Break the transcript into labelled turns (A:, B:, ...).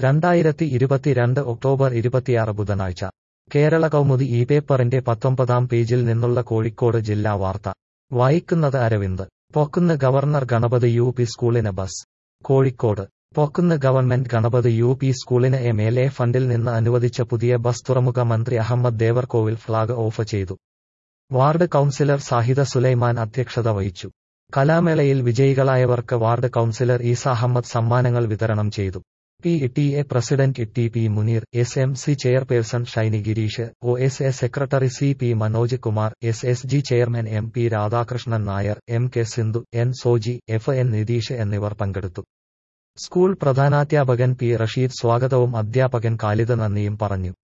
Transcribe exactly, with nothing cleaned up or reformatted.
A: രണ്ടായിരത്തി ഇരുപത്തിരണ്ട് ഒക്ടോബർ ഇരുപത്തിയാറ് ബുധനാഴ്ച കേരള കൗമുദി ഈ പേപ്പറിന്റെ പത്തൊമ്പതാം പേജിൽ നിന്നുള്ള കോഴിക്കോട് ജില്ലാ വാർത്ത വായിക്കുന്നത് Aravind. Pokkunnu governor Ganapathi U P സ്കൂളിന് bus. Kozhikode Pokkunnu government Ganapathi U P സ്കൂളിന് എം എൽ എ ഫണ്ടിൽ നിന്ന് അനുവദിച്ച പുതിയ ബസ് തുറമുഖ മന്ത്രി അഹമ്മദ് ദേവർകോവിൽ ഫ്ളാഗ് ഓഫ് ചെയ്തു. വാർഡ് കൗൺസിലർ സാഹിദ സുലൈമാൻ അധ്യക്ഷത വഹിച്ചു. കലാമേളയിൽ വിജയികളായവർക്ക് വാർഡ് കൗൺസിലർ ഈസ അഹമ്മദ് സമ്മാനങ്ങൾ വിതരണം ചെയ്തു. P T A president T P Muneer, S M C chairperson Shyni Girish, O S A secretary C P Manoj Kumar, S S G chairman M P Radhakrishnan Nair, M K Sindhu, N Soji, F N Nitish എന്നിവർ പങ്കെടുത്തു. School പ്രധാനാധ്യാപകൻ P Rasheed സ്വാഗതവും അധ്യാപകൻ ഖാലിദ് നന്ദിയും പറഞ്ഞു.